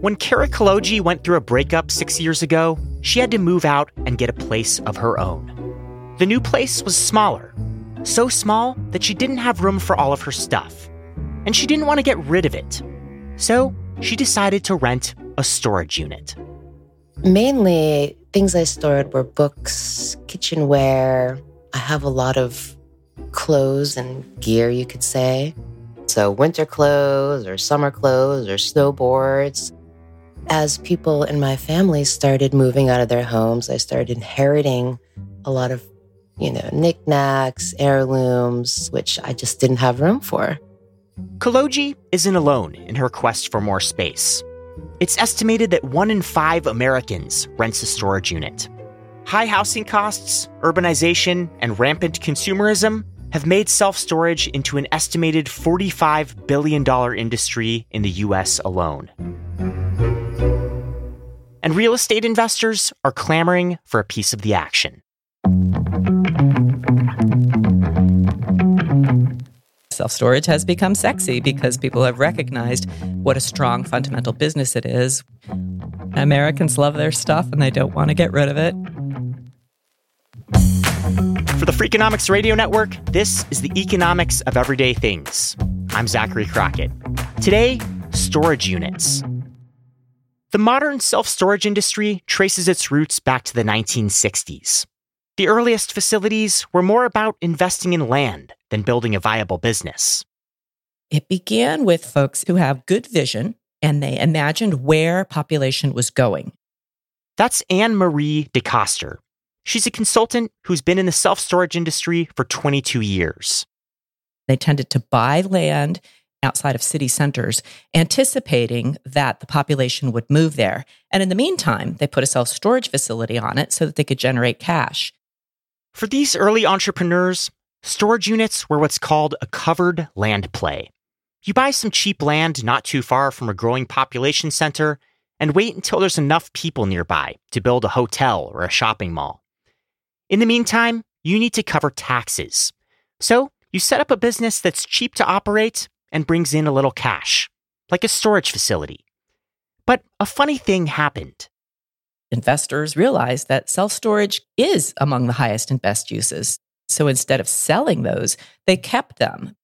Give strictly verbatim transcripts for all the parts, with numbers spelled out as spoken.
When Kara Kaloji went through a breakup six years ago, she had to move out and get a place of her own. The new place was smaller, so small that she didn't have room for all of her stuff. And she didn't want to get rid of it. So she decided to rent a storage unit. Mainly, things I stored were books, kitchenware. I have a lot of clothes and gear, you could say. So winter clothes or summer clothes or snowboards. As people in my family started moving out of their homes, I started inheriting a lot of, you know, knickknacks, heirlooms, which I just didn't have room for. Kaloji isn't alone in her quest for more space. It's estimated that one in five Americans rents a storage unit. High housing costs, urbanization, and rampant consumerism have made self-storage into an estimated forty-five billion dollars industry in the U S alone. And real estate investors are clamoring for a piece of the action. Self-storage has become sexy because people have recognized what a strong fundamental business it is. Americans love their stuff and they don't want to get rid of it. For the Freakonomics Radio Network, this is the economics of everyday things. I'm Zachary Crockett. Today, storage units. The modern self-storage industry traces its roots back to the nineteen sixties. The earliest facilities were more about investing in land than building a viable business. It began with folks who have good vision, and they imagined where population was going. That's Anne-Marie DeCoster. She's a consultant who's been in the self-storage industry for twenty-two years. They tended to buy land outside of city centers, anticipating that the population would move there. And in the meantime, they put a self-storage facility on it so that they could generate cash. For these early entrepreneurs, storage units were what's called a covered land play. You buy some cheap land not too far from a growing population center and wait until there's enough people nearby to build a hotel or a shopping mall. In the meantime, you need to cover taxes. So you set up a business that's cheap to operate and brings in a little cash, like a storage facility. But a funny thing happened. Investors realized that self-storage is among the highest and best uses. So instead of selling those, they kept them.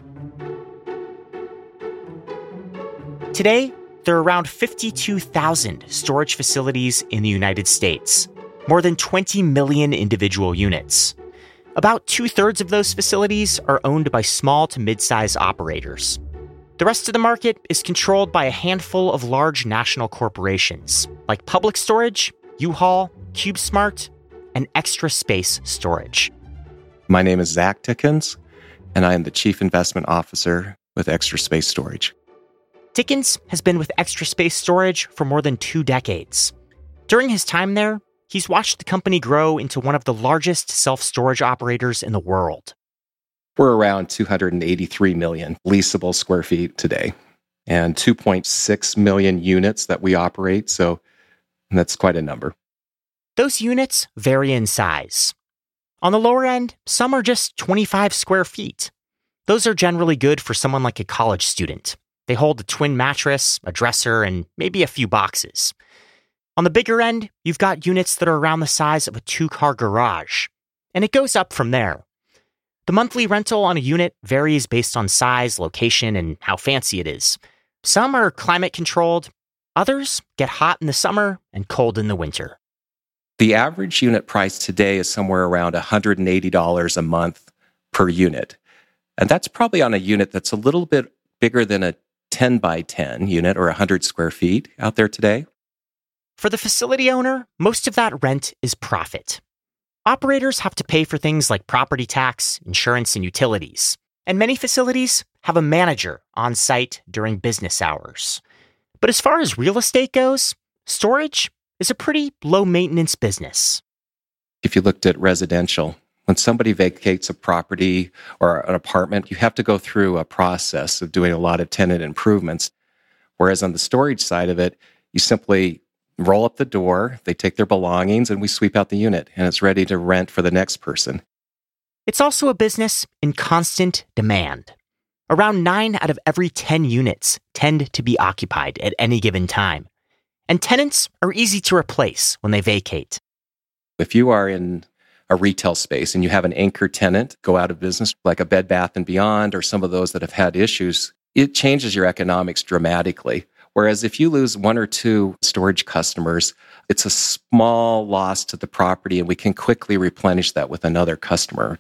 Today, there are around fifty-two thousand storage facilities in the United States, more than twenty million individual units. About two-thirds of those facilities are owned by small to mid-size operators. The rest of the market is controlled by a handful of large national corporations, like Public Storage, U-Haul, CubeSmart, and Extra Space Storage. My name is Zach Dickens, and I am the Chief Investment Officer with Extra Space Storage. Dickens has been with Extra Space Storage for more than two decades. During his time there, he's watched the company grow into one of the largest self-storage operators in the world. We're around two hundred eighty-three million leasable square feet today and two point six million units that we operate, so that's quite a number. Those units vary in size. On the lower end, some are just twenty-five square feet. Those are generally good for someone like a college student. They hold a twin mattress, a dresser, and maybe a few boxes. On the bigger end, you've got units that are around the size of a two-car garage, and it goes up from there. The monthly rental on a unit varies based on size, location, and how fancy it is. Some are climate-controlled. Others get hot in the summer and cold in the winter. The average unit price today is somewhere around one hundred eighty dollars a month per unit. And that's probably on a unit that's a little bit bigger than a ten by ten unit or one hundred square feet out there today. For the facility owner, most of that rent is profit. Operators have to pay for things like property tax, insurance, and utilities. And many facilities have a manager on site during business hours. But as far as real estate goes, storage is a pretty low-maintenance business. If you looked at residential, when somebody vacates a property or an apartment, you have to go through a process of doing a lot of tenant improvements. Whereas on the storage side of it, you simply roll up the door, they take their belongings, and we sweep out the unit, and it's ready to rent for the next person. It's also a business in constant demand. Around nine out of every ten units tend to be occupied at any given time, and tenants are easy to replace when they vacate. If you are in a retail space and you have an anchor tenant go out of business, like a Bed Bath and Beyond or some of those that have had issues, it changes your economics dramatically. Whereas if you lose one or two storage customers, it's a small loss to the property and we can quickly replenish that with another customer.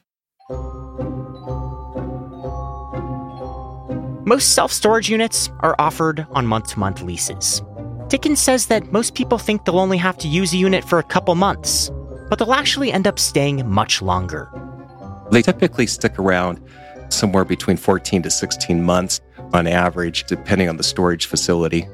Most self-storage units are offered on month-to-month leases. Dickens says that most people think they'll only have to use a unit for a couple months, but they'll actually end up staying much longer. They typically stick around somewhere between fourteen to sixteen months on average, depending on the storage facility.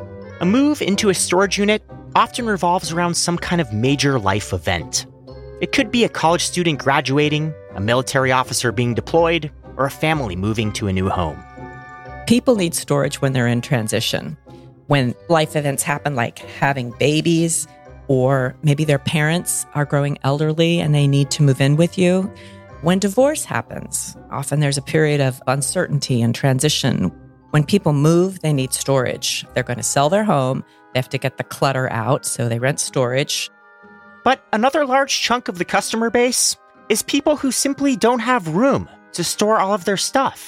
A move into a storage unit often revolves around some kind of major life event. It could be a college student graduating, a military officer being deployed, or a family moving to a new home. People need storage when they're in transition. When life events happen, like having babies, or maybe their parents are growing elderly and they need to move in with you. When divorce happens, often there's a period of uncertainty and transition. When people move, they need storage. They're going to sell their home. They have to get the clutter out, so they rent storage. But another large chunk of the customer base is people who simply don't have room to store all of their stuff.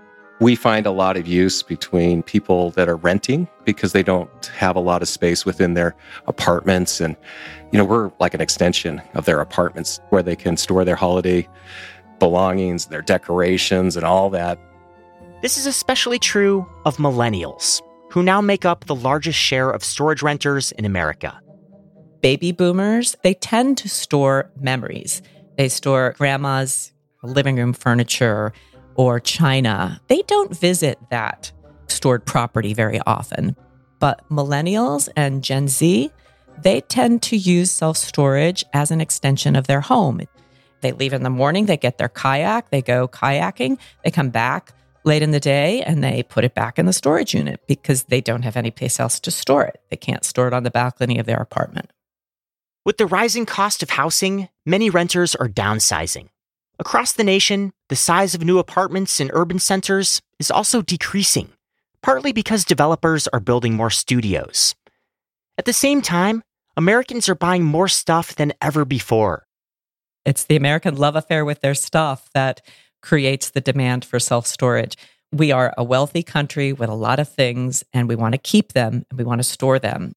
We find a lot of use between people that are renting because they don't have a lot of space within their apartments. And, you know, we're like an extension of their apartments where they can store their holiday belongings, their decorations, and all that. This is especially true of millennials, who now make up the largest share of storage renters in America. Baby boomers, they tend to store memories. They store grandma's living room furniture or china. They don't visit that stored property very often. But millennials and Gen Z, they tend to use self-storage as an extension of their home. They leave in the morning, they get their kayak, they go kayaking, they come back late in the day and they put it back in the storage unit because they don't have any place else to store it. They can't store it on the balcony of their apartment. With the rising cost of housing, many renters are downsizing. Across the nation, the size of new apartments in urban centers is also decreasing, partly because developers are building more studios. At the same time, Americans are buying more stuff than ever before. It's the American love affair with their stuff that creates the demand for self-storage. We are a wealthy country with a lot of things, and we want to keep them, and we want to store them.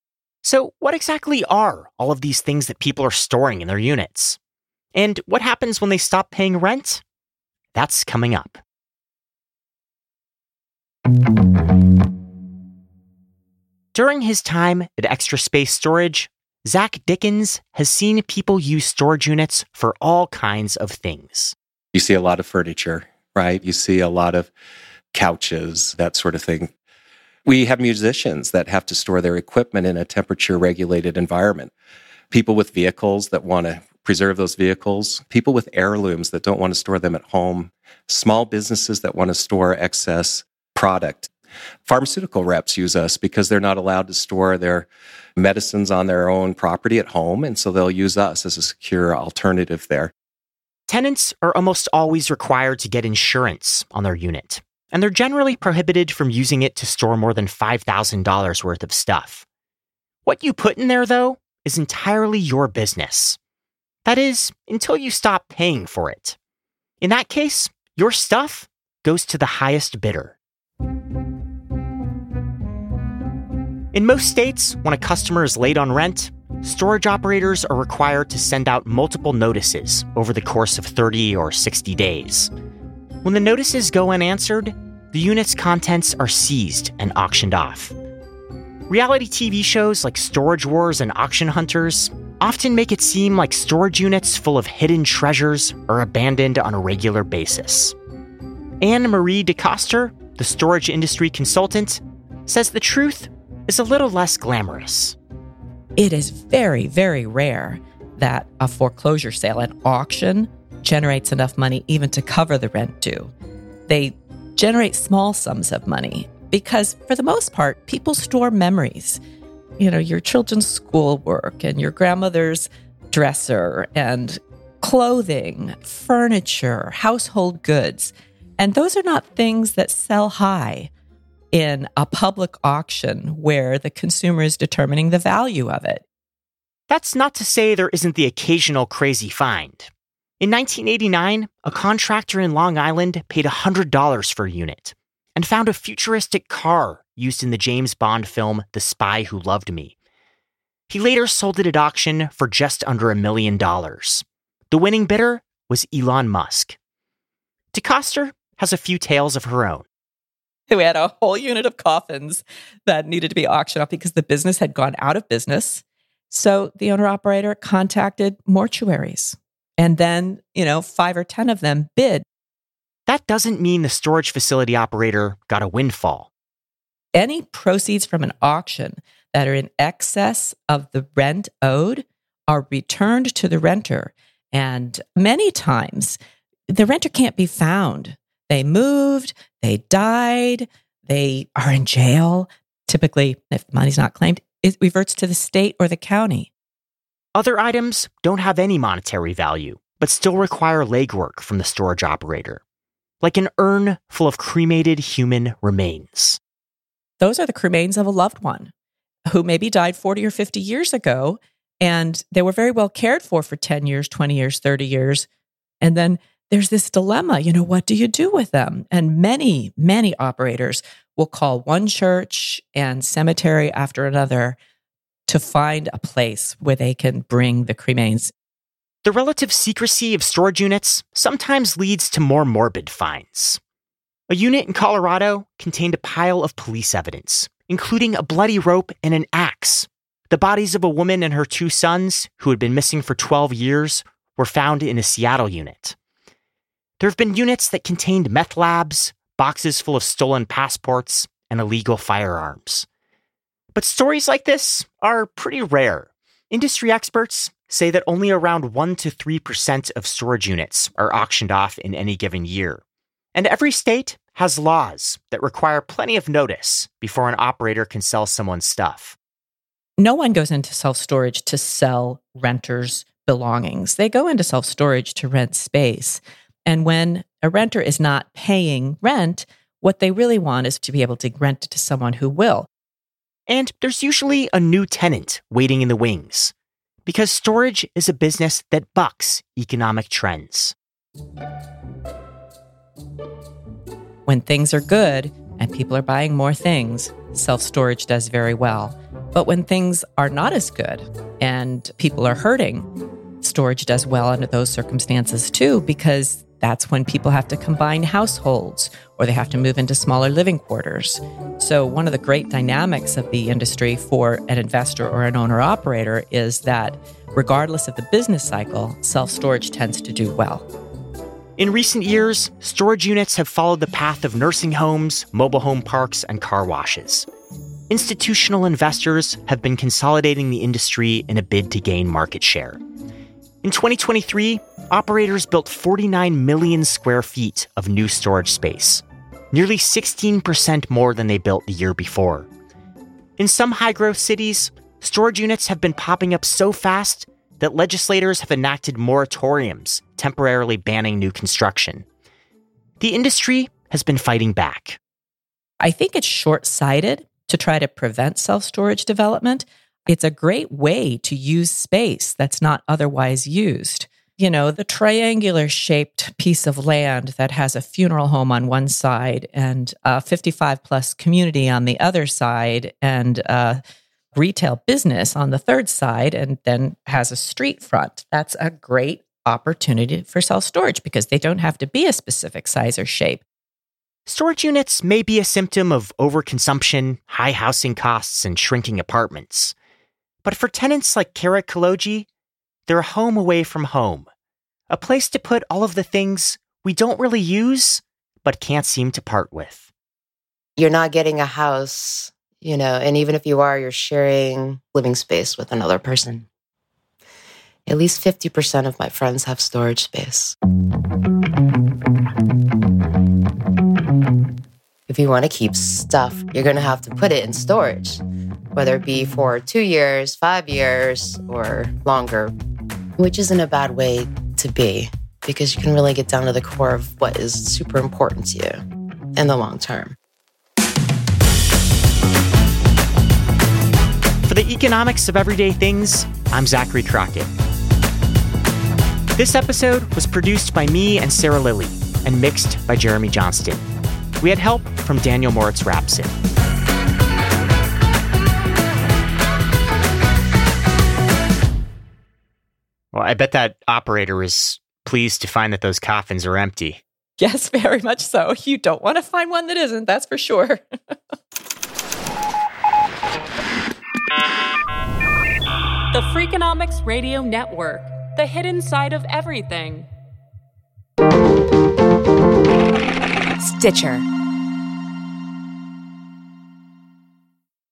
So what exactly are all of these things that people are storing in their units? And what happens when they stop paying rent? That's coming up. During his time at Extra Space Storage, Zach Dickens has seen people use storage units for all kinds of things. You see a lot of furniture, right? You see a lot of couches, that sort of thing. We have musicians that have to store their equipment in a temperature-regulated environment. People with vehicles that want to preserve those vehicles. People with heirlooms that don't want to store them at home. Small businesses that want to store excess product. Pharmaceutical reps use us because they're not allowed to store their medicines on their own property at home, and so they'll use us as a secure alternative there. Tenants are almost always required to get insurance on their unit, and they're generally prohibited from using it to store more than five thousand dollars worth of stuff. What you put in there, though, is entirely your business. That is, until you stop paying for it. In that case, your stuff goes to the highest bidder. In most states, when a customer is late on rent, storage operators are required to send out multiple notices over the course of thirty or sixty days. When the notices go unanswered, the unit's contents are seized and auctioned off. Reality T V shows like Storage Wars and Auction Hunters often make it seem like storage units full of hidden treasures are abandoned on a regular basis. Anne Marie DeCoster, the storage industry consultant, says the truth is a little less glamorous. It is very, very rare that a foreclosure sale, an auction, generates enough money even to cover the rent due. They generate small sums of money because, for the most part, people store memories. You know, your children's schoolwork and your grandmother's dresser and clothing, furniture, household goods. And those are not things that sell high in a public auction where the consumer is determining the value of it. That's not to say there isn't the occasional crazy find. In nineteen eighty-nine, a contractor in Long Island paid one hundred dollars for a unit and found a futuristic car used in the James Bond film The Spy Who Loved Me. He later sold it at auction for just under a million dollars. The winning bidder was Elon Musk. DeCoster has a few tales of her own. We had a whole unit of coffins that needed to be auctioned off because the business had gone out of business. So the owner-operator contacted mortuaries. And then, you know, five or ten of them bid. That doesn't mean the storage facility operator got a windfall. Any proceeds from an auction that are in excess of the rent owed are returned to the renter. And many times, the renter can't be found. They moved, they died, they are in jail. Typically, if money's not claimed, it reverts to the state or the county. Other items don't have any monetary value, but still require legwork from the storage operator, like an urn full of cremated human remains. Those are the cremains of a loved one who maybe died forty or fifty years ago, and they were very well cared for for ten years, twenty years, thirty years. And then there's this dilemma, you know, what do you do with them? And many, many operators will call one church and cemetery after another to find a place where they can bring the cremains. The relative secrecy of storage units sometimes leads to more morbid finds. A unit in Colorado contained a pile of police evidence, including a bloody rope and an axe. The bodies of a woman and her two sons, who had been missing for twelve years, were found in a Seattle unit. There have been units that contained meth labs, boxes full of stolen passports, and illegal firearms. But stories like this are pretty rare. Industry experts say that only around one to three percent of storage units are auctioned off in any given year. And every state has laws that require plenty of notice before an operator can sell someone's stuff. No one goes into self-storage to sell renters' belongings. They go into self-storage to rent space. And when a renter is not paying rent, what they really want is to be able to rent it to someone who will. And there's usually a new tenant waiting in the wings, because storage is a business that bucks economic trends. When things are good and people are buying more things, self-storage does very well. But when things are not as good and people are hurting, storage does well under those circumstances too, because that's when people have to combine households or they have to move into smaller living quarters. So one of the great dynamics of the industry for an investor or an owner-operator is that regardless of the business cycle, self-storage tends to do well. In recent years, storage units have followed the path of nursing homes, mobile home parks, and car washes. Institutional investors have been consolidating the industry in a bid to gain market share. In twenty twenty-three, operators built forty-nine million square feet of new storage space, nearly sixteen percent more than they built the year before. In some high-growth cities, storage units have been popping up so fast that legislators have enacted moratoriums temporarily banning new construction. The industry has been fighting back. I think it's short-sighted to try to prevent self-storage development. It's a great way to use space that's not otherwise used. You know, the triangular-shaped piece of land that has a funeral home on one side and a fifty-five plus community on the other side and a retail business on the third side and then has a street front. That's a great opportunity for self-storage because they don't have to be a specific size or shape. Storage units may be a symptom of overconsumption, high housing costs, and shrinking apartments. But for tenants like Kara Kaloji, they're a home away from home, a place to put all of the things we don't really use, but can't seem to part with. You're not getting a house, you know, and even if you are, you're sharing living space with another person. At least fifty percent of my friends have storage space. If you want to keep stuff, you're going to have to put it in storage, whether it be for two years, five years, or longer, which isn't a bad way to be. because you can really get down to the core of what is super important to you in the long term. For the economics of everyday things, I'm Zachary Crockett. This episode was produced by me and Sarah Lilly and mixed by Jeremy Johnston. We had help from Daniel Moritz-Rapson. Well, I bet that operator is pleased to find that those coffins are empty. Yes, very much so. You don't want to find one that isn't, that's for sure. The Freakonomics Radio Network, the hidden side of everything. Stitcher.